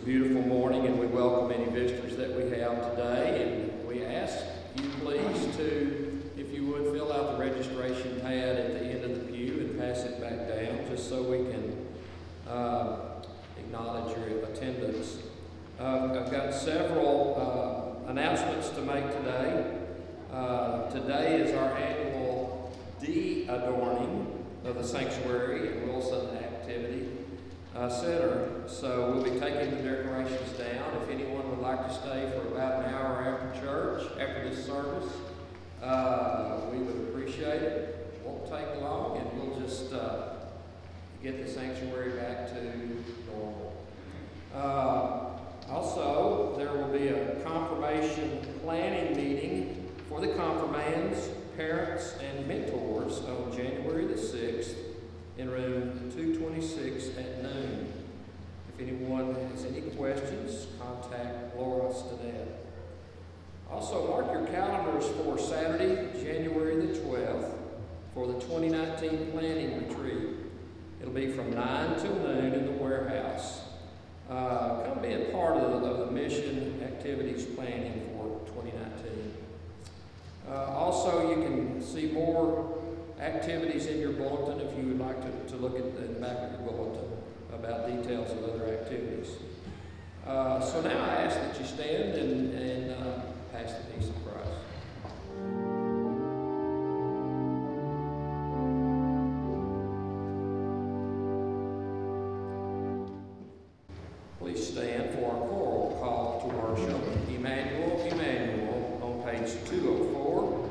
beautiful morning, and we welcome any visitors that we have today. And we ask you please to, if you would, fill out the registration pad at the end of the pew and pass it back down, just so we can acknowledge your attendance. I've got several announcements to make today. Today is our annual de-adorning of the sanctuary and Wilson Activity Center. So we'll be taking the decorations down. If anyone would like to stay for about an hour after church, after this service, we would appreciate it. It won't take long, and we'll just get the sanctuary back to normal. Also, there will be a confirmation planning meeting for the confirmands, parents, and mentors on January the 6th in room 226 at noon. If anyone has any questions, contact Laura Stinnett. Also, mark your calendars for Saturday, January the 12th, for the 2019 planning retreat. It'll be from 9 till noon in the warehouse. Come be a part of the mission activities planning for 2019. Also, you can see more activities in your bulletin if you would like to look at the back of your bulletin about details of other activities. So now I ask that you stand and pass the peace of Christ. Please stand for our choral call to worship, Emmanuel, Emmanuel, on page 204.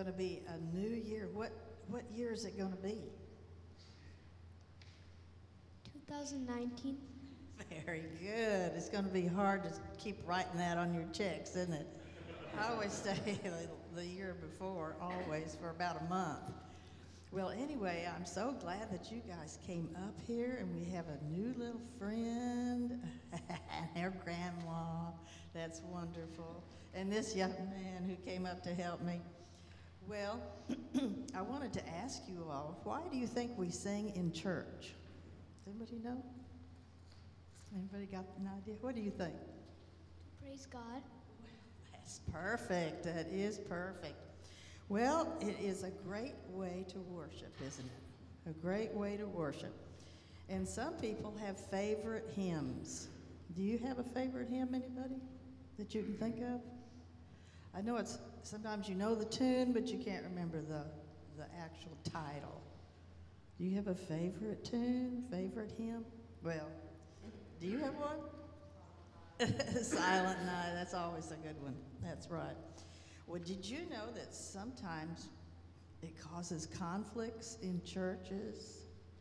going to be a new year. What year is it going to be? 2019. Very good. It's going to be hard to keep writing that on your checks, isn't it? I always say the year before, always for about a month. Well, anyway, I'm so glad that you guys came up here, and we have a new little friend and her grandma. That's wonderful. And this young man who came up to help me. Well, I wanted to ask you all, why do you think we sing in church? Does anybody know? Anybody got an idea? What do you think? Praise God. That's perfect. That is perfect. Well, it is a great way to worship, isn't it? A great way to worship. And some people have favorite hymns. Do you have a favorite hymn, anybody, that you can think of? I know it's sometimes you know the tune, but you can't remember the actual title. Do you have a favorite tune, favorite hymn? Well, do you have one? Silent Night, that's always a good one. That's right. Well, did you know that sometimes it causes conflicts in churches?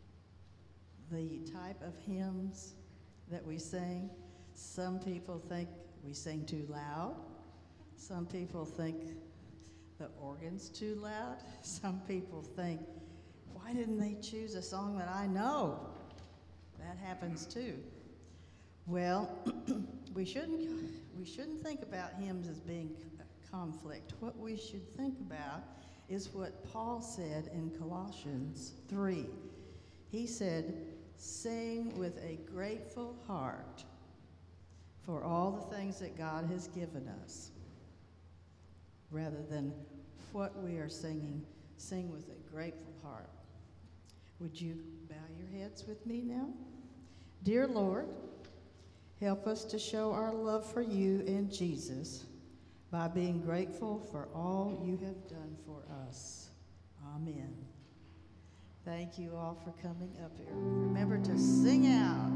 The type of hymns that we sing. Some people think we sing too loud. Some people think the organ's too loud. Some people think, why didn't they choose a song that I know? That happens too. Well, we shouldn't think about hymns as being a conflict. What we should think about is what Paul said in Colossians 3. He said, sing with a grateful heart for all the things that God has given us. Rather than what we are singing, sing with a grateful heart. Would you bow your heads with me now? Dear Lord, help us to show our love for you and Jesus by being grateful for all you have done for us. Amen. Thank you all for coming up here. Remember to sing out.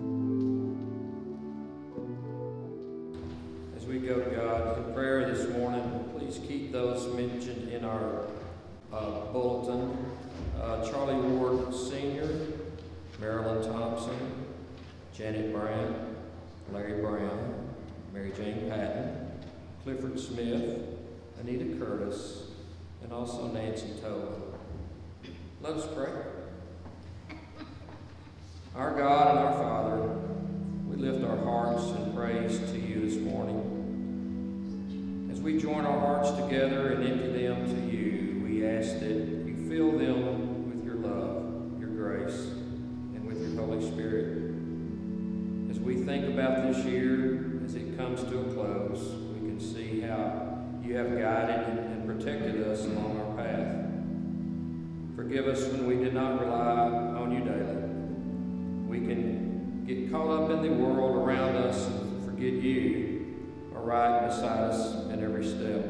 As we go to God in prayer this morning, please keep those mentioned in our bulletin. Charlie Ward Sr., Marilyn Thompson, Janet Brown, Larry Brown, Mary Jane Patton, Clifford Smith, Anita Curtis, and also Nancy Tolan. Let us pray. Our God and our Father, we lift our hearts in praise to you this morning. As we join our hearts together and empty them to you, we ask that you fill them with your love, your grace, and with your Holy Spirit. As we think about this year, as it comes to a close, we can see how you have guided and protected us along our path. Forgive us when we did not rely on you daily. We can get caught up in the world around us and forget you are right beside us at every step.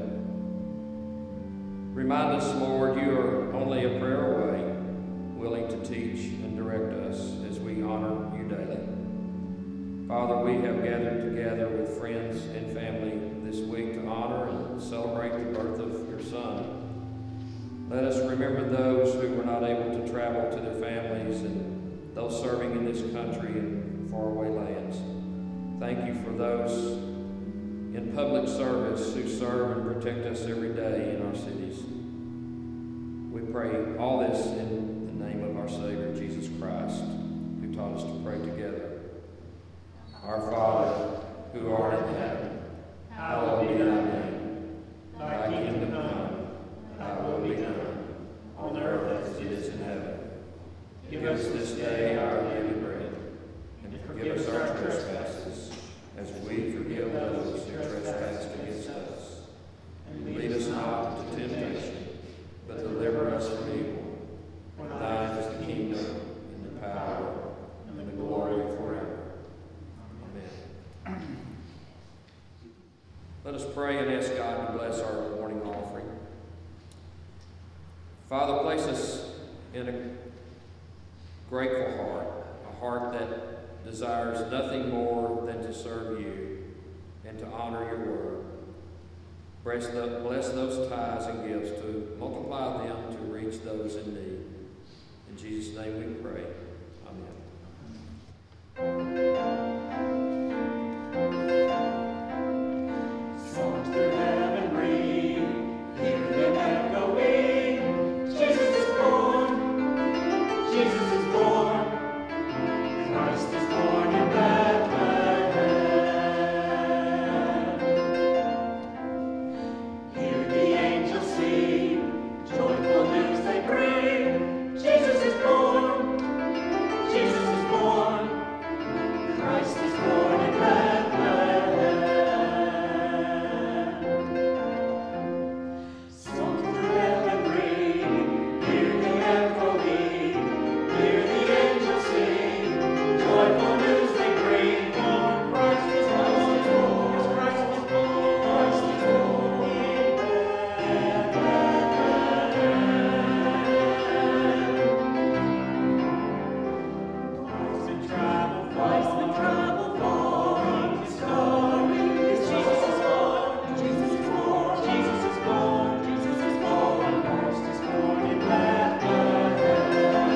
Remind us, Lord, you are only a prayer away, willing to teach and direct us as we honor you daily. Father, we have gathered together with friends and family this week to honor and celebrate the birth of your Son. Let us remember those who were not able to travel to their families and those serving in this country and faraway lands. Thank you for those in public service who serve and protect us every day in our cities. We pray all this in the name of our Savior, Jesus Christ, who taught us to pray together. Our Father, who art in heaven, hallowed be thy name. Thy kingdom come, thy will be done, on earth as it is in heaven. Give us this day our daily bread, and forgive us our trespasses, as we forgive those who trespass against us. And lead us not into temptation, but deliver us from evil. For thine is the kingdom, and the power, and the glory forever. Amen. Let us pray and ask God to bless our morning offering. Father, place us in a grateful heart, a heart that desires nothing more than to serve you and to honor your word. Bless those tithes and gifts to multiply them to reach those in need. In Jesus' name we pray. Amen. Songs through heaven ring, hear them echoing. Jesus is born, Jesus is born, Christ is born in Bethlehem. Hear the angels sing, joyful news they bring. Jesus is born, Jesus is born, Christ is born in Bethlehem. Songs through heaven ring, hear them echoing, hear the angels sing, joyful news they bring. Born Christ is born, Christ is born, Christ is born in Bethlehem. Wise men travel far, discovering this Jesus is born, Jesus is born, Jesus is born, Jesus is born, Christ is born in Bethlehem.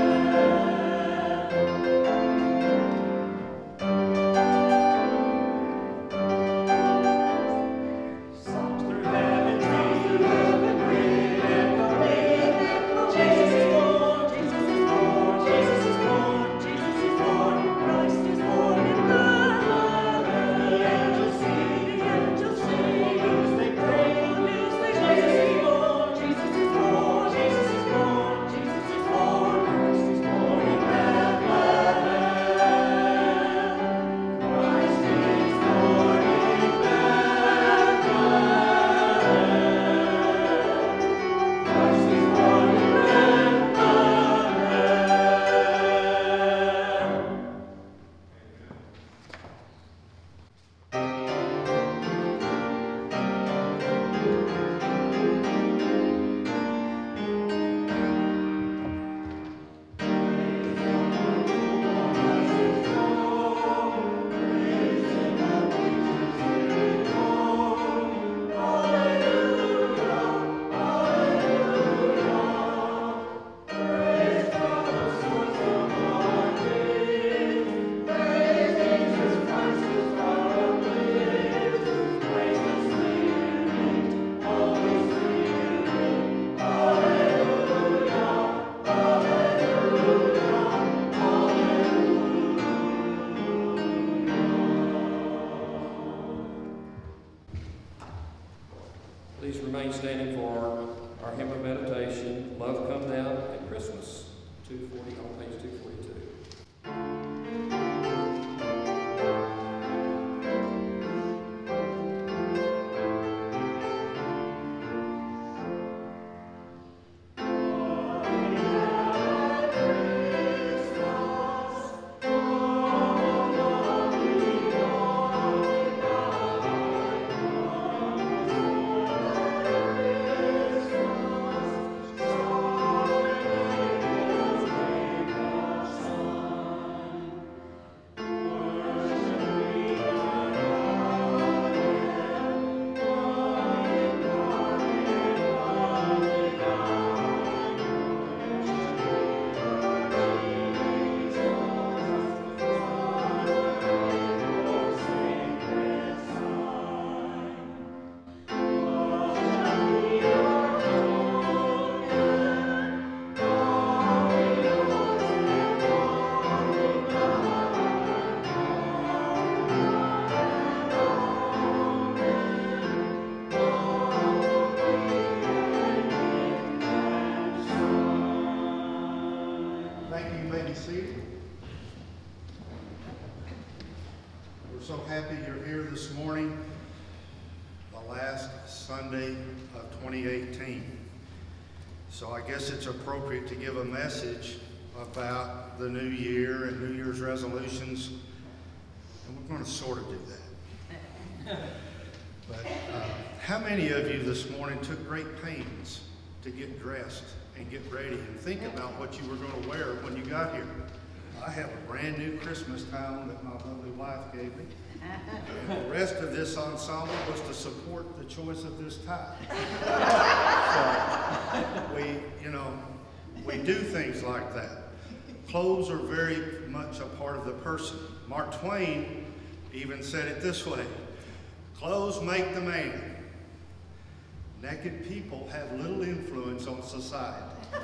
Songs through heaven ring, echoing. Jesus is born, Jesus is born, Jesus is born, Jesus is born, Christ is born in Bethlehem. The angels sing, news they bring, news they bring. Jesus is born, Jesus is born, Jesus is born, Jesus is born, Christ is born in Bethlehem. Christ is born in Bethlehem. Christ is born in Bethlehem. Please remain standing for our hymn of meditation, Love Come Down at Christmas, 240 on page 242. Thank you. You may be seated. We're so happy you're here this morning, the last Sunday of 2018. So I guess it's appropriate to give a message about the new year and New Year's resolutions, and we're going to sort of do that. But how many of you this morning took great pains to get dressed and get ready and think about what you were going to wear when you got here? I have a brand new Christmas towel that my lovely wife gave me. And the rest of this ensemble was to support the choice of this tie. So we do things like that. Clothes are very much a part of the person. Mark Twain even said it this way: clothes make the man. Naked people have little influence on society.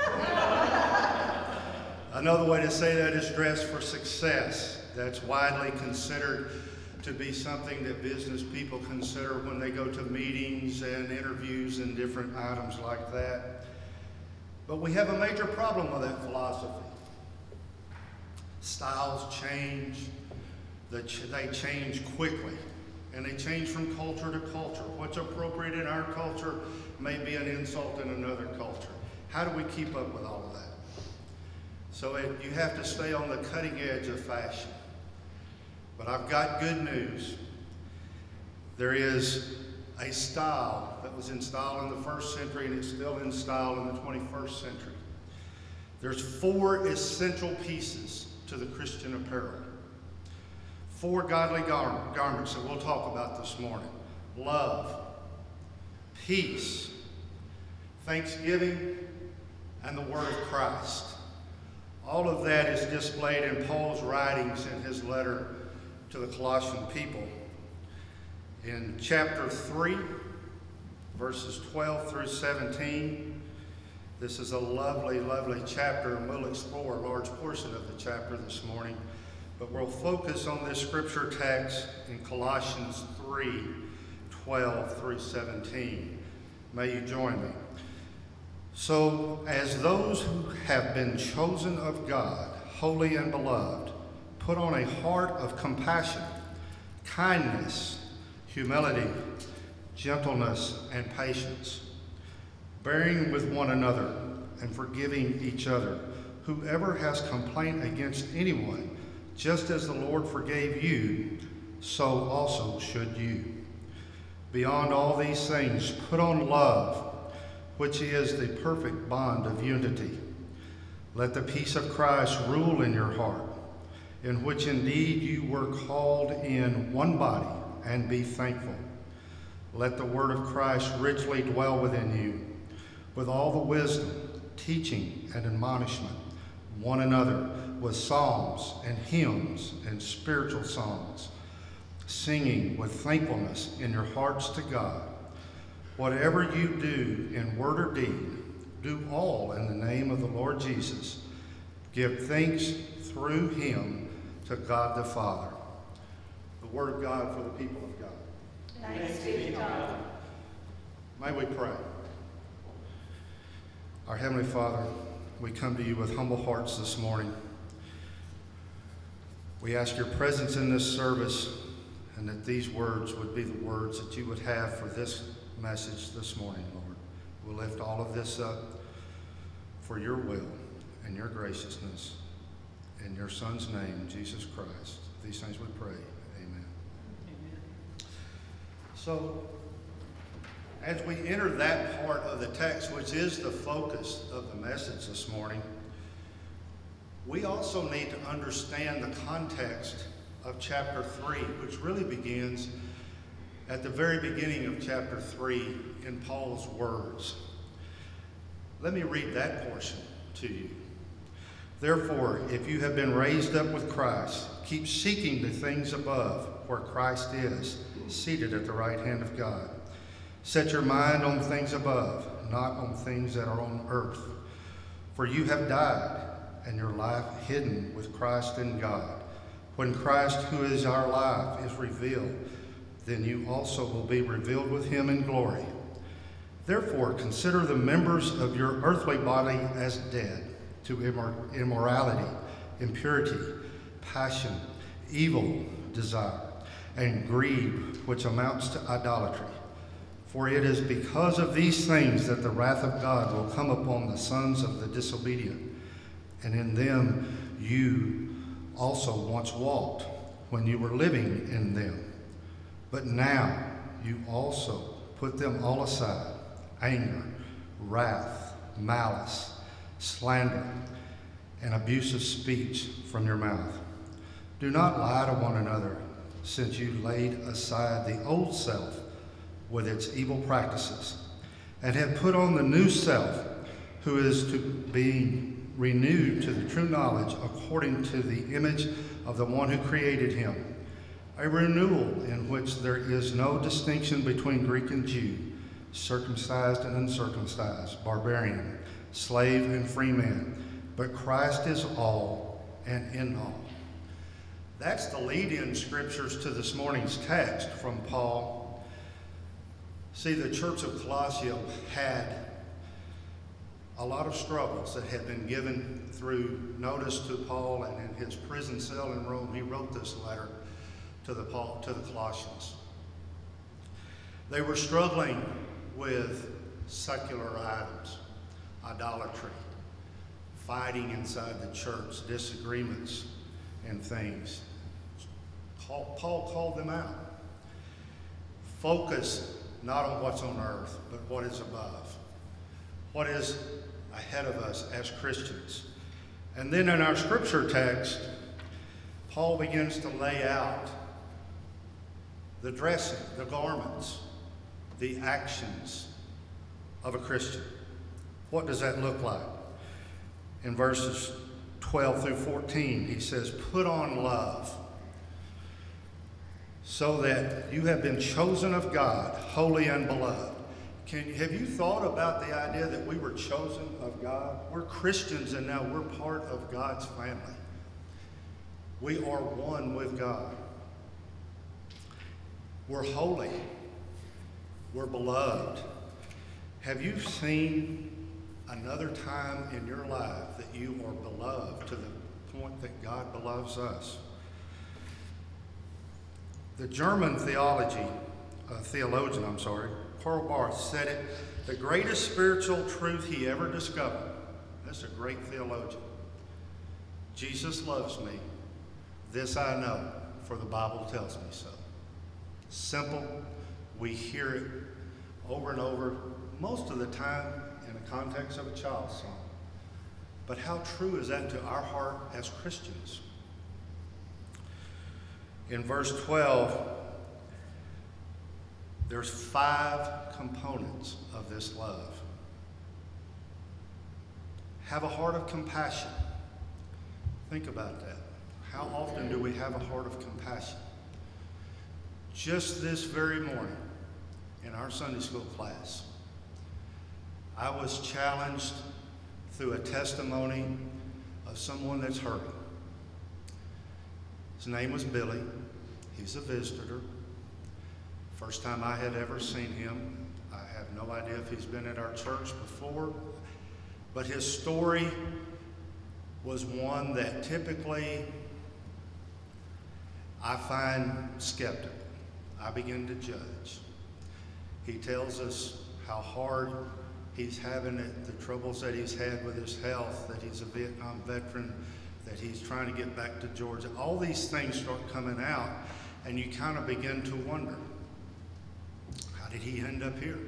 Another way to say that is dress for success. That's widely considered to be something that business people consider when they go to meetings and interviews and different items like that. But we have a major problem with that philosophy. Styles change, they change quickly, and they change from culture to culture. What's appropriate in our culture may be an insult in another culture. How do we keep up with all of that? So you have to stay on the cutting edge of fashion. But I've got good news. There is a style that was in style in the first century, and it's still in style in the 21st century. There's 4 essential pieces to the Christian apparel. 4 godly garments that we'll talk about this morning: love, peace, thanksgiving, and the word of Christ. All of that is displayed in Paul's writings in his letter to the Colossian people. In chapter 3, verses 12 through 17, this is a lovely, lovely chapter, and we'll explore a large portion of the chapter this morning. But we'll focus on this scripture text in Colossians 3, 12 through 17. May you join me. So, as those who have been chosen of God, holy and beloved, put on a heart of compassion, kindness, humility, gentleness, and patience, bearing with one another and forgiving each other. Whoever has complaint against anyone, just as the Lord forgave you, so also should you. Beyond all these things, put on love, which is the perfect bond of unity. Let the peace of Christ rule in your heart, in which indeed you were called in one body, and be thankful. Let the word of Christ richly dwell within you, with all the wisdom, teaching, and admonishment, one another with psalms and hymns and spiritual songs, singing with thankfulness in your hearts to God. Whatever you do in word or deed, do all in the name of the Lord Jesus. Give thanks through him to God the Father. The word of God for the people of God. Thanks be to God. May we pray. Our Heavenly Father, we come to you with humble hearts this morning. We ask your presence in this service, and that these words would be the words that you would have for this message this morning, Lord. We'll lift all of this up for your will and your graciousness. In your Son's name, Jesus Christ. These things we pray. Amen. So, as we enter that part of the text, which is the focus of the message this morning, we also need to understand the context of chapter 3, which really begins at the very beginning of chapter 3 in Paul's words. Let me read that portion to you. Therefore, if you have been raised up with Christ, keep seeking the things above, where Christ is, seated at the right hand of God. Set your mind on things above, not on things that are on earth. For you have died, and your life hidden with Christ in God. When Christ, who is our life, is revealed, then you also will be revealed with him in glory. Therefore, consider the members of your earthly body as dead to immorality, impurity, passion, evil desire, and greed, which amounts to idolatry. For it is because of these things that the wrath of God will come upon the sons of the disobedient. And in them you also once walked when you were living in them. But now you also put them all aside: anger, wrath, malice, slander, and abusive speech from your mouth. Do not lie to one another, since you laid aside the old self with its evil practices, and have put on the new self, who is to be renewed to the true knowledge according to the image of the one who created him. A renewal in which there is no distinction between Greek and Jew, circumcised and uncircumcised, barbarian, slave and free man, but Christ is all and in all. That's the lead-in scriptures to this morning's text from Paul. See, the church of Colossae had a lot of struggles that had been given through notice to Paul, and in his prison cell in Rome, he wrote this letter to the Colossians. They were struggling with secular items, idolatry, fighting inside the church, disagreements and things. Paul called them out. Focus not on what's on earth, but what is above. What is ahead of us as Christians. And then in our scripture text, Paul begins to lay out the dressing, the garments, the actions of a Christian. What does that look like? In verses 12 through 14, he says, put on love, so that you have been chosen of God, holy and beloved. Have you thought about the idea that we were chosen of God? We're Christians and now we're part of God's family. We are one with God. We're holy. We're beloved. Have you seen another time in your life that you are beloved to the point that God beloves us? The German theologian, Karl Barth, said it, the greatest spiritual truth he ever discovered. That's a great theologian. Jesus loves me. This I know, for the Bible tells me so. Simple. We hear it over and over, most of the time in the context of a child's song. But how true is that to our heart as Christians? In verse 12, there's 5 components of this love. Have a heart of compassion. Think about that. How often do we have a heart of compassion? Just this very morning in our Sunday school class, I was challenged through a testimony of someone that's hurting. His name was Billy. He's a visitor. First time I had ever seen him. I have no idea if he's been at our church before, but his story was one that typically I find skeptical. I begin to judge. He tells us how hard he's having it, the troubles that he's had with his health, that he's a Vietnam veteran, that he's trying to get back to Georgia. All these things start coming out, and you kind of begin to wonder, how did he end up here?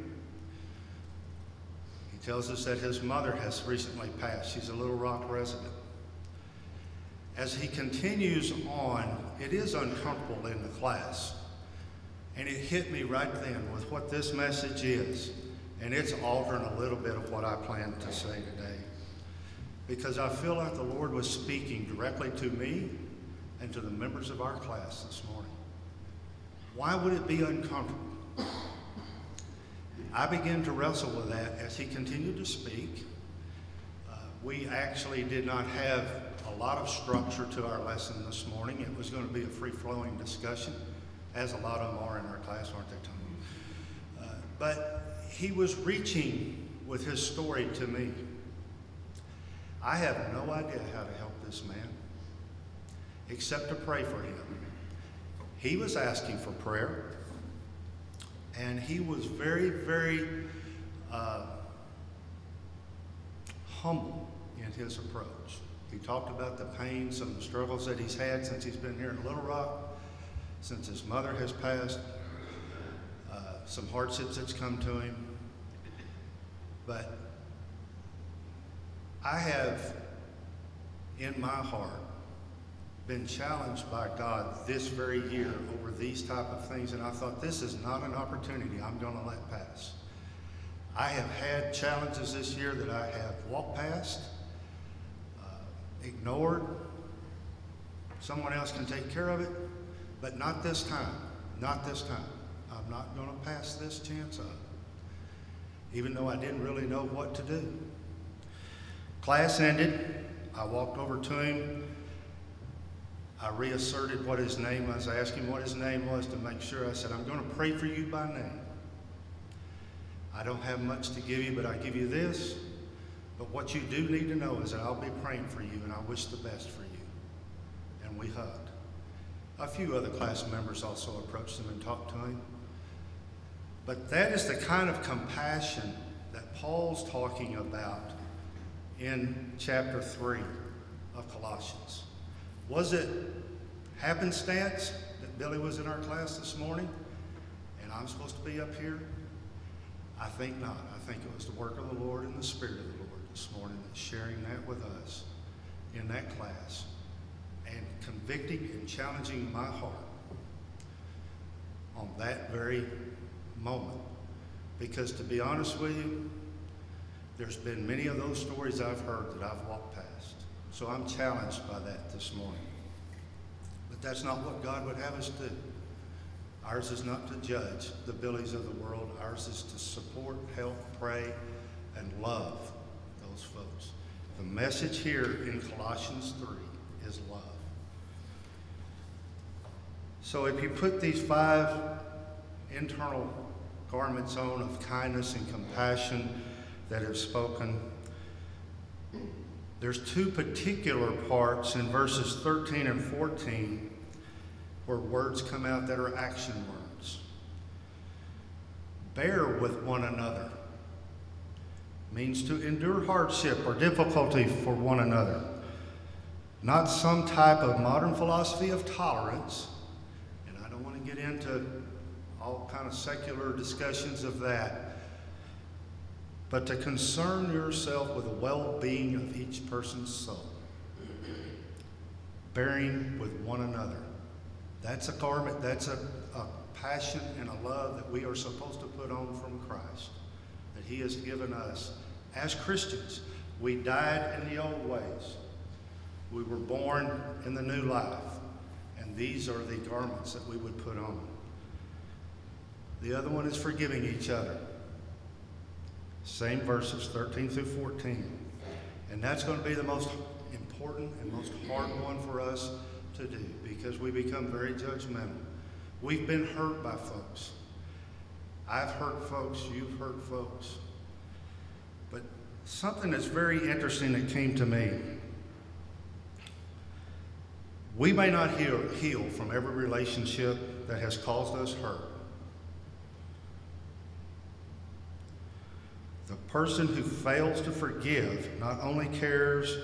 He tells us that his mother has recently passed. She's a Little Rock resident. As he continues on, it is uncomfortable in the class. And it hit me right then with what this message is. And it's altering a little bit of what I planned to say today. Because I feel like the Lord was speaking directly to me and to the members of our class this morning. Why would it be uncomfortable? I began to wrestle with that as he continued to speak. We actually did not have a lot of structure to our lesson this morning. It was going to be a free-flowing discussion, as a lot of them are in our class, aren't they, Tony? But he was reaching with his story to me. I have no idea how to help this man, except to pray for him. He was asking for prayer, and he was very, very humble in his approach. He talked about the pain, some of the struggles that he's had since he's been here in Little Rock, since his mother has passed, some hardships that's come to him. But I have in my heart been challenged by God this very year over these type of things, and I thought, this is not an opportunity I'm going to let pass. I have had challenges this year that I have walked past, ignored. Someone else can take care of it, but not this time. Not this time. I'm not going to pass this chance up, even though I didn't really know what to do. Class ended. I walked over to him. I reasserted what his name was. I asked him what his name was to make sure. I said, I'm going to pray for you by name. I don't have much to give you, but I give you this. But what you do need to know is that I'll be praying for you, and I wish the best for you. And we hugged. A few other class members also approached him and talked to him. But that is the kind of compassion that Paul's talking about in chapter 3 of Colossians. Was it happenstance that Billy was in our class this morning and I'm supposed to be up here? I think not. I think it was the work of the Lord and the Spirit of the Lord this morning that's sharing that with us in that class and convicting and challenging my heart on that very moment. Because to be honest with you, there's been many of those stories I've heard that I've walked past. So I'm challenged by that this morning. But that's not what God would have us do. Ours is not to judge the Billies of the world. Ours is to support, help, pray, and love those folks. The message here in Colossians 3 is love. So if you put these 5 internal garments on of kindness and compassion that have spoken, there's 2 particular parts in verses 13 and 14 where words come out that are action words. Bear with one another means to endure hardship or difficulty for one another. Not some type of modern philosophy of tolerance, and I don't want to get into all kind of secular discussions of that, but to concern yourself with the well-being of each person's soul. Bearing with one another. That's a garment, that's a passion and a love that we are supposed to put on from Christ, that He has given us. As Christians, we died in the old ways. We were born in the new life, and these are the garments that we would put on. The other one is forgiving each other. Same verses, 13 through 14. And that's going to be the most important and most hard one for us to do because we become very judgmental. We've been hurt by folks. I've hurt folks, you've hurt folks. But something that's very interesting that came to me. We may not heal from every relationship that has caused us hurt. The person who fails to forgive not only carries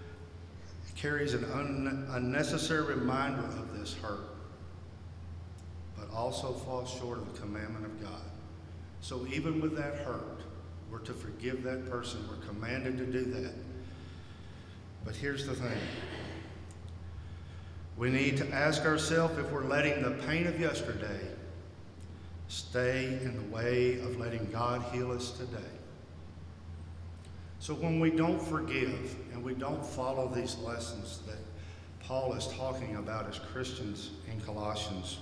an unnecessary reminder of this hurt, but also falls short of the commandment of God. So even with that hurt, we're to forgive that person. We're commanded to do that. But here's the thing. We need to ask ourselves if we're letting the pain of yesterday stay in the way of letting God heal us today. So when we don't forgive and we don't follow these lessons that Paul is talking about as Christians in Colossians,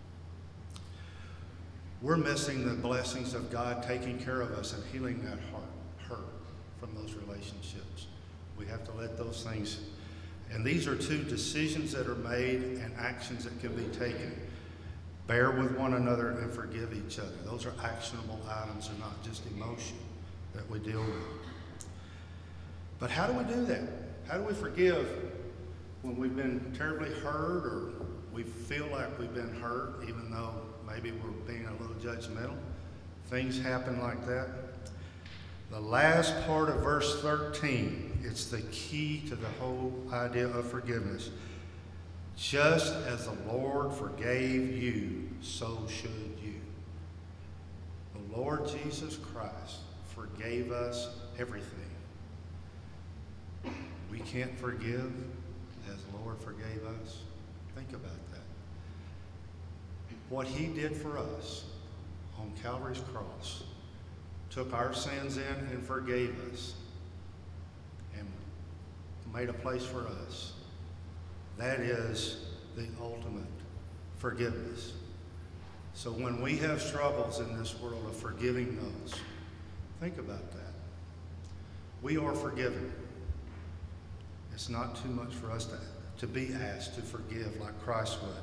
we're missing the blessings of God taking care of us and healing that hurt from those relationships. We have to let those things, and these are 2 decisions that are made and actions that can be taken. Bear with one another and forgive each other. Those are actionable items and not just emotion that we deal with. But how do we do that? How do we forgive when we've been terribly hurt or we feel like we've been hurt even though maybe we're being a little judgmental? Things happen like that. The last part of verse 13, it's the key to the whole idea of forgiveness. Just as the Lord forgave you, so should you. The Lord Jesus Christ forgave us everything. we can't forgive as the Lord forgave us? Think about that. What he did for us on Calvary's cross, took our sins in and forgave us and made a place for us. That is the ultimate forgiveness. So when we have struggles in this world of forgiving those, think about that. We are forgiven. It's not too much for us to be asked to forgive like Christ would.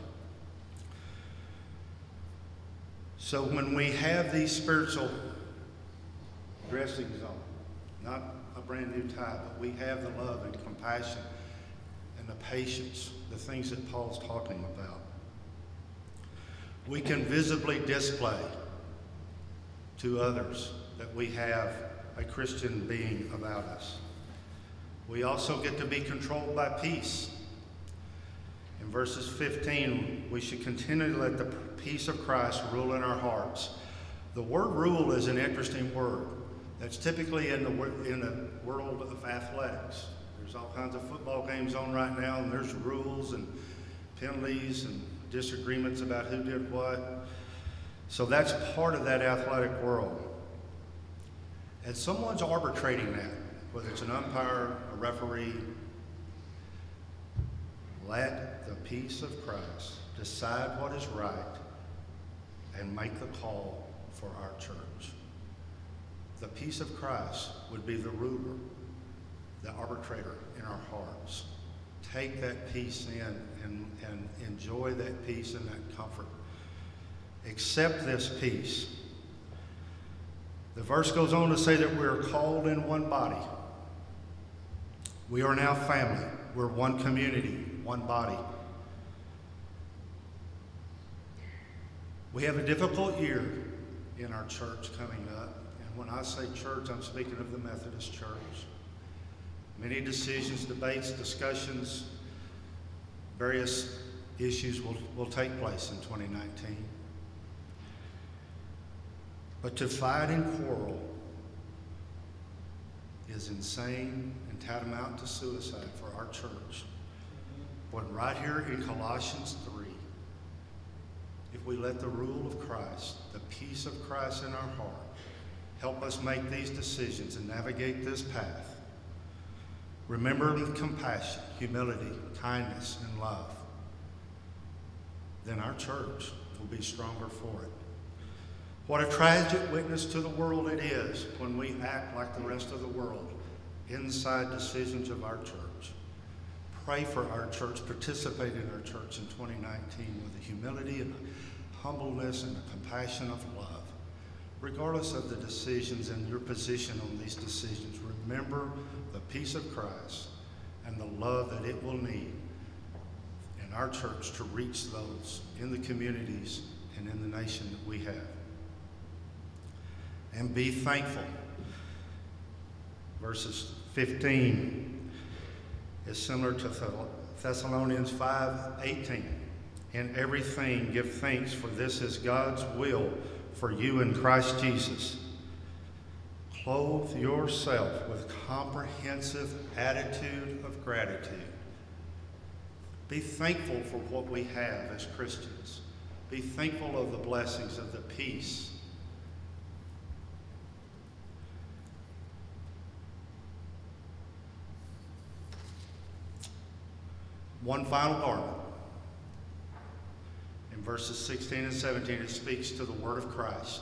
So when we have these spiritual dressings on, not a brand new tie, but we have the love and compassion and the patience, the things that Paul's talking about, we can visibly display to others that we have a Christian being about us. We also get to be controlled by peace. In verses 15, we should continue to let the peace of Christ rule in our hearts. The word rule is an interesting word that's typically in the world of athletics. There's all kinds of football games on right now, and there's rules and penalties and disagreements about who did what. So that's part of that athletic world. And someone's arbitrating that, whether it's an umpire, a referee. Let the peace of Christ decide what is right and make the call for our church. The peace of Christ would be the ruler, the arbitrator in our hearts. Take that peace in and enjoy that peace and that comfort. Accept this peace. The verse goes on to say that we are called in one body. We are now family. We're one community, one body. We have a difficult year in our church coming up. And when I say church, I'm speaking of the Methodist Church. Many decisions, debates, discussions, various issues will take place in 2019. But to fight and quarrel is insane and tantamount to suicide for our church. But right here in Colossians 3, if we let the rule of Christ, the peace of Christ in our heart, help us make these decisions and navigate this path, remembering compassion, humility, kindness, and love, then our church will be stronger for it. What a tragic witness to the world it is when we act like the rest of the world inside decisions of our church. Pray for our church, participate in our church in 2019 with a humility and a humbleness and a compassion of love. Regardless of the decisions and your position on these decisions, remember the peace of Christ and the love that it will need in our church to reach those in the communities and in the nation that we have. And be thankful. Verses 15 is similar to Thessalonians 5:18. In everything give thanks, for this is God's will for you in Christ Jesus. Clothe yourself with comprehensive attitude of gratitude. Be thankful for what we have as Christians. Be thankful of the blessings of the peace. One final garment. In verses 16 and 17, it speaks to the word of Christ.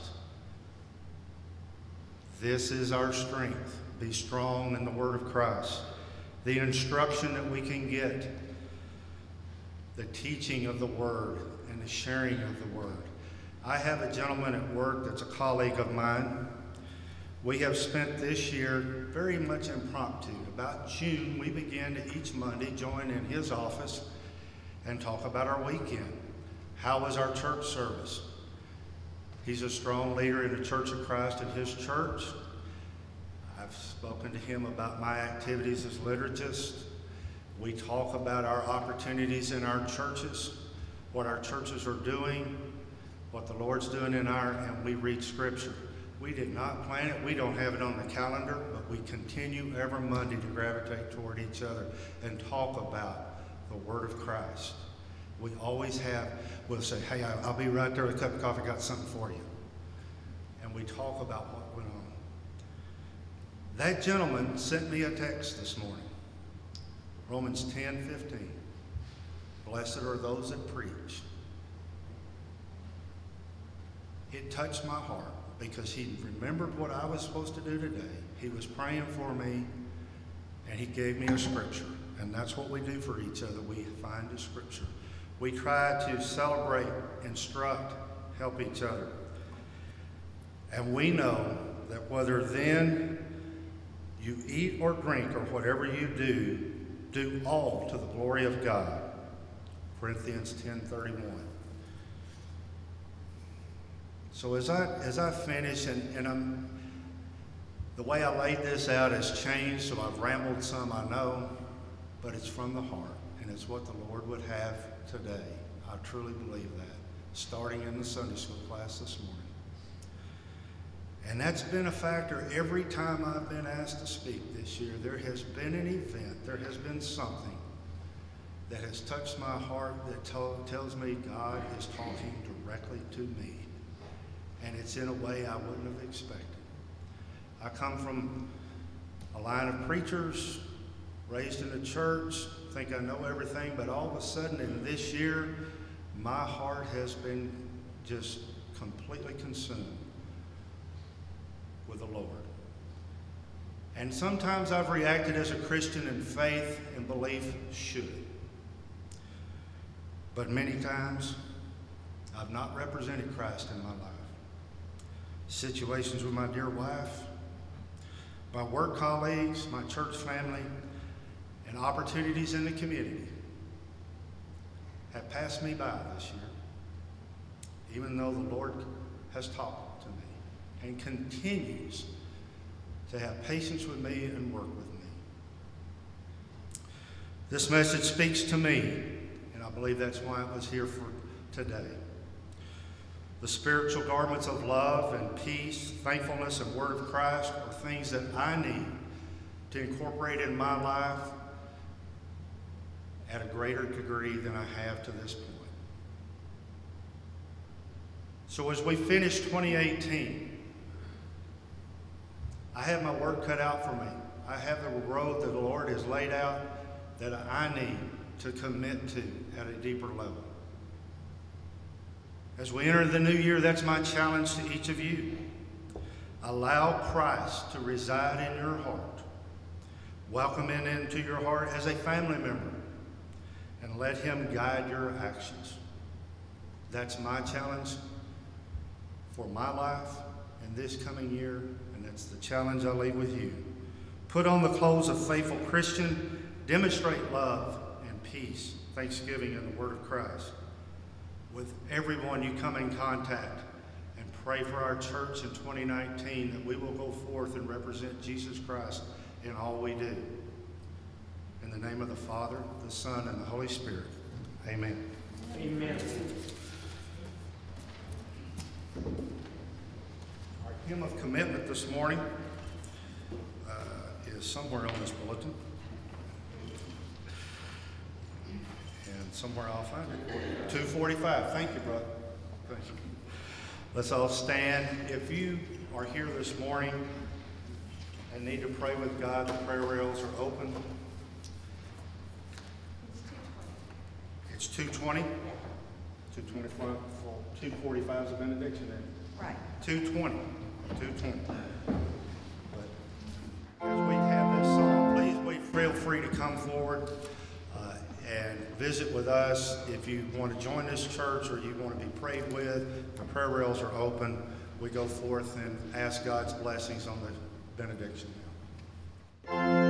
This is our strength. Be strong in the word of Christ. The instruction that we can get, the teaching of the word and the sharing of the word. I have a gentleman at work that's a colleague of mine. We have spent this year very much impromptu. About June, we began to each Monday join in his office and talk about our weekend. How was our church service? He's a strong leader in the Church of Christ in his church. I've spoken to him about my activities as liturgist. We talk about our opportunities in our churches, what our churches are doing, what the Lord's doing in and we read Scripture. We did not plan it. We don't have it on the calendar, but we continue every Monday to gravitate toward each other and talk about the Word of Christ. We always have, we'll say, hey, I'll be right there with a cup of coffee, got something for you. And we talk about what went on. That gentleman sent me a text this morning. Romans 10:15. Blessed are those that preach. It touched my heart because he remembered what I was supposed to do today. He was praying for me, and he gave me a scripture. And that's what we do for each other. We find a scripture. We try to celebrate, instruct, help each other. And we know that whether then you eat or drink or whatever you do all to the glory of God. Corinthians 10:31. So as I finish, and the way I laid this out has changed, so I've rambled some, I know, but it's from the heart, and it's what the Lord would have today. I truly believe that, starting in the Sunday school class this morning. And that's been a factor every time I've been asked to speak this year. There has been an event, there has been something that has touched my heart that tells me God is talking directly to me. And it's in a way I wouldn't have expected. I come from a line of preachers, raised in a church, think I know everything, but all of a sudden in this year, my heart has been just completely consumed with the Lord. And sometimes I've reacted as a Christian in faith and belief should. But many times, I've not represented Christ in my life. Situations with my dear wife, my work colleagues, my church family, and opportunities in the community have passed me by this year, even though the Lord has talked to me and continues to have patience with me and work with me. This message speaks to me, and I believe that's why it was here for today. The spiritual garments of love and peace, thankfulness, and word of Christ are things that I need to incorporate in my life at a greater degree than I have to this point. So as we finish 2018, I have my work cut out for me. I have the road that the Lord has laid out that I need to commit to at a deeper level. As we enter the new year, that's my challenge to each of you. Allow Christ to reside in your heart. Welcome him into your heart as a family member, and let him guide your actions. That's my challenge for my life in this coming year, and that's the challenge I leave with you. Put on the clothes of faithful Christian, demonstrate love and peace, thanksgiving, and the word of Christ with everyone you come in contact, and pray for our church in 2019 that we will go forth and represent Jesus Christ in all we do. In the name of the Father, the Son, and the Holy Spirit. Amen. Amen. Our hymn of commitment this morning is somewhere on this bulletin. And somewhere I'll find it. 245. Thank you, brother. Thank you. Let's all stand. If you are here this morning and need to pray with God, the prayer rails are open. It's 220. 225. 245 is a benediction then. Right. 220. 220. But as we have this song, please feel free to come forward and visit with us. If you want to join this church or you want to be prayed with, the prayer rails are open. We go forth and ask God's blessings on the benediction now.